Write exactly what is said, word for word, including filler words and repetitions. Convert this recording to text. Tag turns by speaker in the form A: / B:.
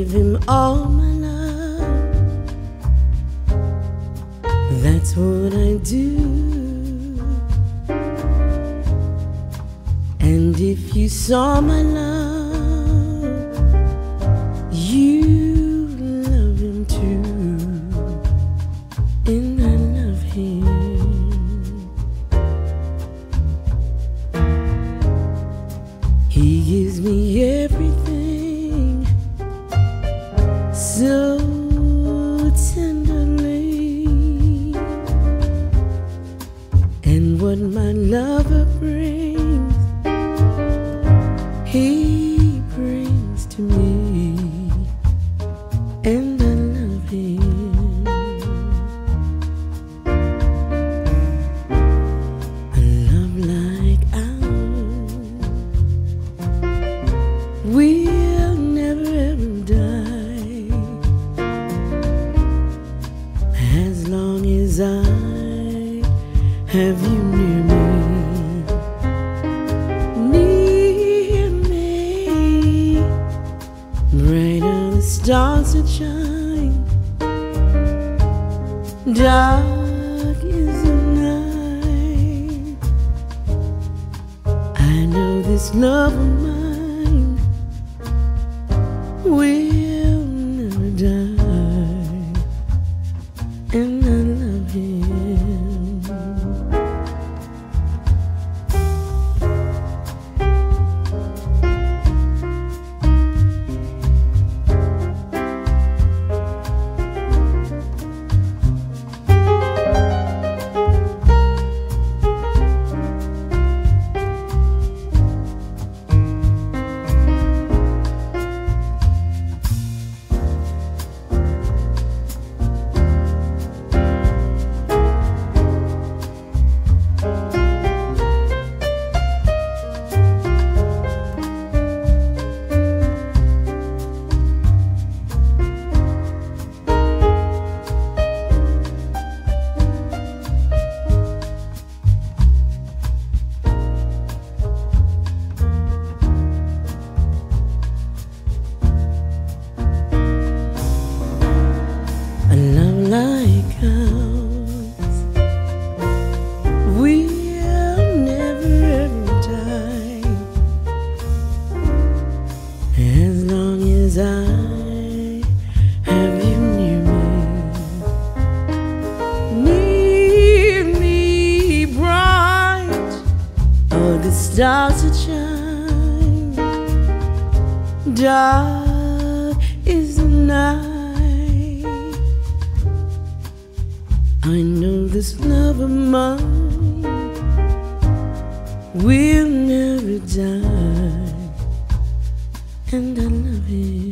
A: give him all my love. That's what I do. And if you saw my love, you love him too. And I love him. He gives me everything so tenderly, and what my lover brings, he brings to me, and I love him. A love like ours will never ever die, as long as I have you near me. Brighter the stars that shine, dark is the night. I know this love of mine will never die, and I love him. A love like ours will never ever die, as long as I have you near me. Near me, bright are the stars that shine, dark is the night. I know this love of mine will never die, and I love it.